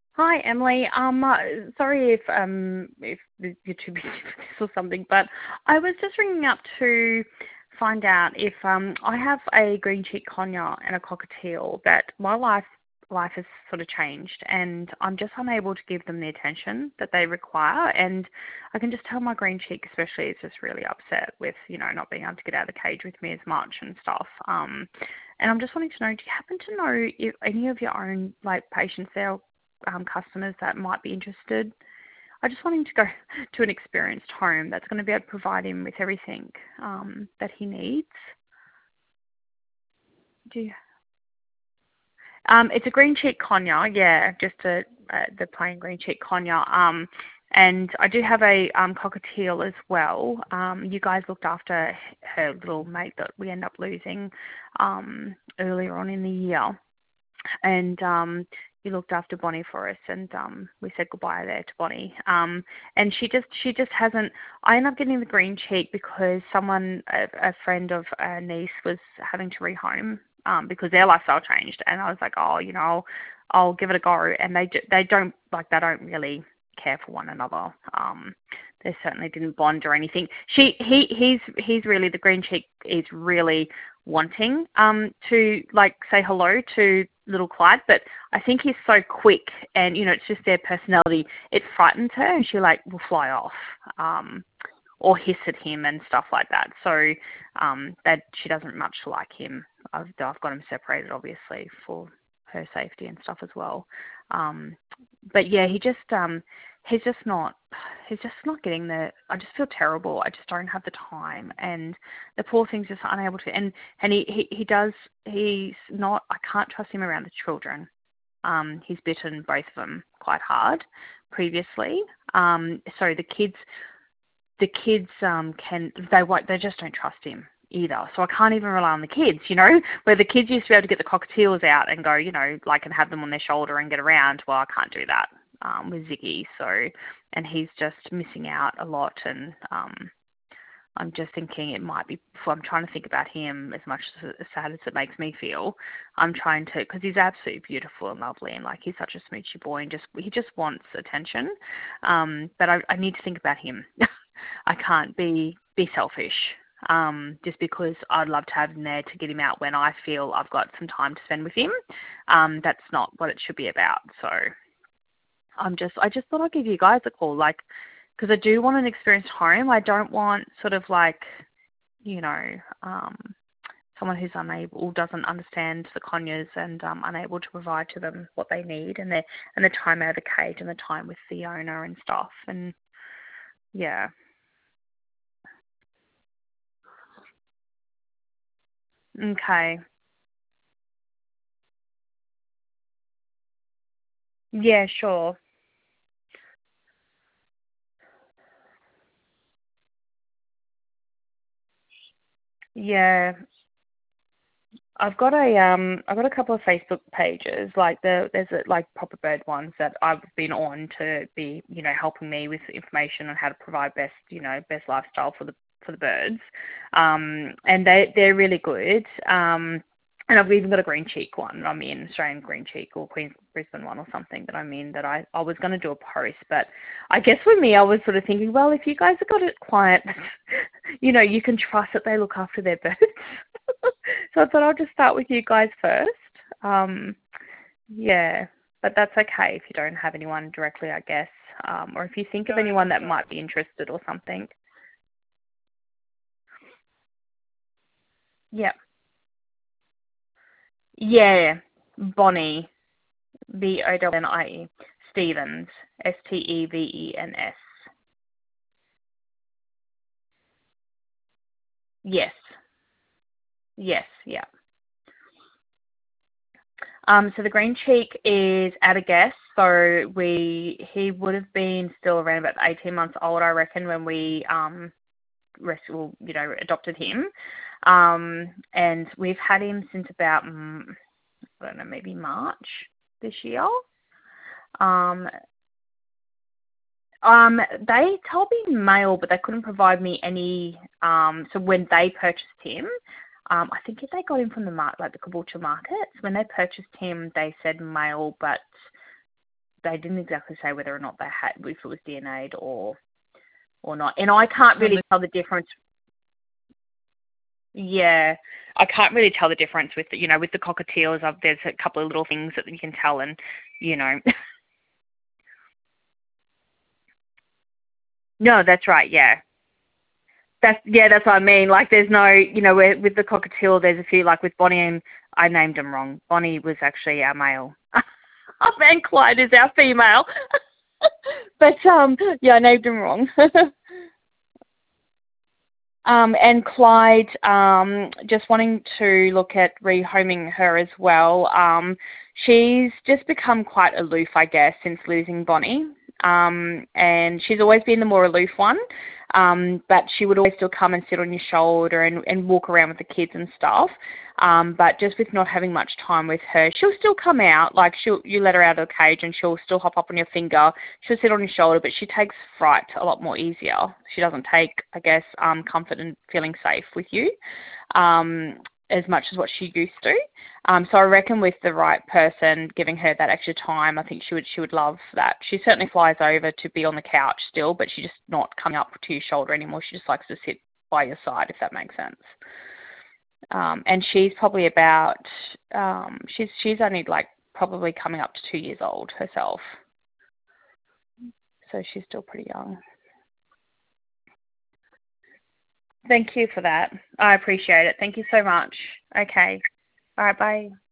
Hi, Emily. Sorry if you're too busy for this or something, but I was just ringing up to find out if I have a green cheek conure and a cockatiel that my life has sort of changed, and I'm just unable to give them the attention that they require. And I can just tell my green cheek, especially, is just really upset with not being able to get out of the cage with me as much and stuff. And I'm just wanting to know, do you happen to know if any of your own patients there, customers that might be interested? I just want him to go to an experienced home that's going to be able to provide him with everything that he needs. Do you, it's a green cheek conure, yeah, just the plain green cheek conure. And I do have a cockatiel as well. You guys looked after her little mate that we end up losing earlier on in the year. And you looked after Bonnie for us, and we said goodbye there to Bonnie. And she just hasn't. I ended up getting the green cheek because a friend of a niece was having to rehome because their lifestyle changed, and I was like, oh, I'll give it a go. And they don't really care for one another. They certainly didn't bond or anything. He's really, the green cheek is really wanting to say hello to little Clyde, but I think he's so quick, and it's just their personality. It frightens her, and she will fly off or hiss at him and stuff like that. So that she doesn't much like him. I've got him separated, obviously, for her safety and stuff as well. But yeah, he's just not getting the. I just feel terrible. I just don't have the time, and the poor thing's just unable to. And he's not. I can't trust him around the children. He's bitten both of them quite hard previously. So the kids they just don't trust him either. So I can't even rely on the kids, where the kids used to be able to get the cockatiels out and go, and have them on their shoulder and get around. Well, I can't do that with Ziggy. So, and he's just missing out a lot. And I'm just thinking it might be, I'm trying to think about him as much as sad as it makes me feel. I'm trying to, because he's absolutely beautiful and lovely, and he's such a smoochy boy, and he just wants attention. But I need to think about him. I can't be selfish. Just because I'd love to have him there to get him out when I feel I've got some time to spend with him. That's not what it should be about. So I just thought I'd give you guys a call, because I do want an experienced home. I don't want sort of someone who's unable, doesn't understand the conures, and unable to provide to them what they need, and the time out of the cage and the time with the owner and stuff. And yeah. Okay. Yeah, sure. Yeah. I've got a couple of Facebook pages, there's proper bird ones that I've been on to be, helping me with information on how to provide best lifestyle for the birds. And they're really good. And I've even got a green cheek one. I'm in Australian green cheek, or Queen Brisbane one or something that I'm in, that I was going to do a post. But I guess for me, I was sort of thinking, well, if you guys have got it quiet, you can trust that they look after their birds. So I thought I'll just start with you guys first. Yeah, but that's okay if you don't have anyone directly, I guess. Or if you think of anyone that might be interested or something. Yeah. Yeah. Bonnie. Bovnie. Stevens. Stevens. Yes. Yes. Yeah. So the green cheek is at a guess. So he would have been still around about 18 months old, I reckon, when we adopted him. And we've had him since about, I don't know, maybe March this year. Um, they told me male, but they couldn't provide me any. So when they purchased him, I think if they got him from the the Caboolture markets, when they purchased him, they said male, but they didn't exactly say whether or not they had, if it was DNA'd or not. And I can't really tell the difference. Yeah, I can't really tell the difference with with the cockatiels. There's a couple of little things that you can tell, and you know. No, that's right. Yeah, that's what I mean. Like, there's no, with the cockatiel, there's a few, like with Bonnie, and I named them wrong. Bonnie was actually our male, and Clyde is our female. But yeah, I named them wrong. And Clyde, just wanting to look at rehoming her as well. She's just become quite aloof, I guess, since losing Bonnie. And she's always been the more aloof one. But she would always still come and sit on your shoulder and walk around with the kids and stuff. But just with not having much time with her, she'll still come out. Like, you let her out of the cage and she'll still hop up on your finger. She'll sit on your shoulder, but she takes fright a lot more easier. She doesn't take, I guess, comfort in feeling safe with you as much as what she used to. So I reckon with the right person giving her that extra time, I think she would love that. She certainly flies over to be on the couch still, but she's just not coming up to your shoulder anymore. She just likes to sit by your side, if that makes sense. And she's probably about, she's only like probably coming up to 2 years old herself. So she's still pretty young. Thank you for that. I appreciate it. Thank you so much. Okay. All right, bye.